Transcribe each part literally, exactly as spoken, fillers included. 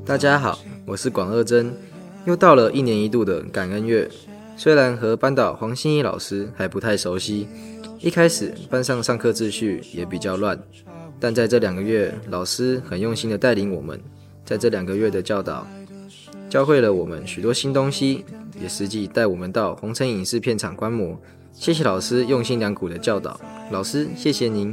大家好，我是广二真，又到了一年一度的感恩月。虽然和班导黄信义老师还不太熟悉，一开始班上上课秩序也比较乱，但在这两个月，老师很用心的带领我们，在这两个月的教导，教会了我们许多新东西，也实际带我们到红尘影视片场观摩。谢谢老师用心良苦的教导，老师谢谢您。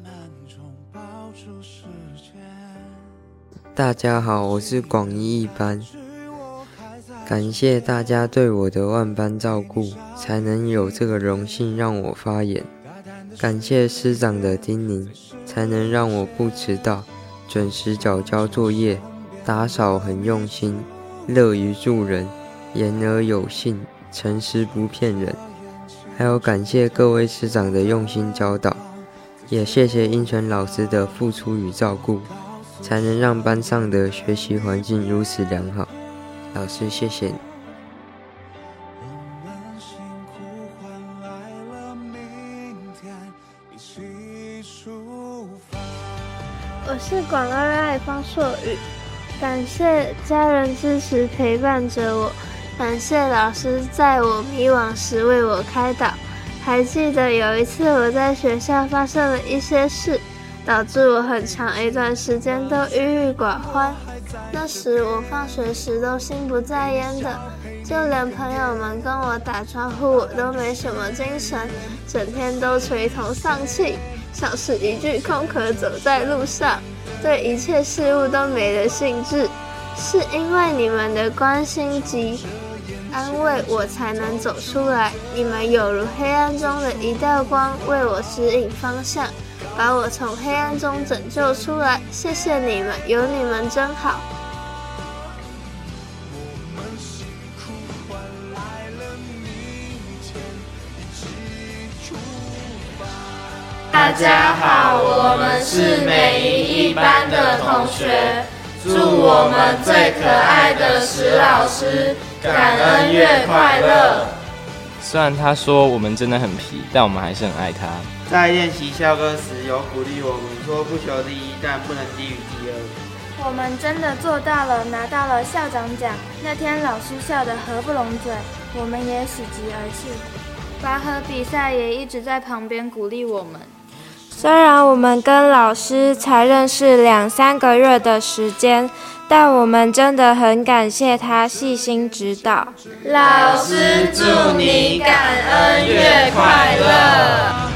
大家好，我是广一一班，感谢大家对我的万般照顾，才能有这个荣幸让我发言。感谢师长的叮咛，才能让我不迟到，准时缴交作业，打扫很用心，乐于助人，言而有信，诚实不骗人。还有感谢各位师长的用心教导，也谢谢英权老师的付出与照顾，才能让班上的学习环境如此良好。老师谢谢你。 我是广二爱方硕宇，感谢家人支持陪伴着我，感谢老师在我迷惘时为我开导。还记得有一次我在学校发生了一些事，导致我很长一段时间都郁郁寡欢。那时我放学时都心不在焉的，就连朋友们跟我打招呼我都没什么精神，整天都垂头丧气，像是一具空壳走在路上，对一切事物都没了兴致。是因为你们的关心及安慰我才能走出来，你们有如黑暗中的一道光，为我指引方向，把我从黑暗中拯救出来。谢谢你们，有你们真好。 大家好，我们是美一一班的同学，祝我们最可爱的石老师感恩月快乐。 虽然他说我们真的很皮，但我们还是很爱他。 在练习校歌时，有鼓励我们说不求第一，但不能低于第二。 我们真的做到了，拿到了校长奖。那天老师笑得合不拢嘴，我们也喜极而泣。拔河比赛也一直在旁边鼓励我们。 虽然我们跟老师才认识两三个月的时间，但我们真的很感谢他细心指导。 老师祝你感恩月快乐。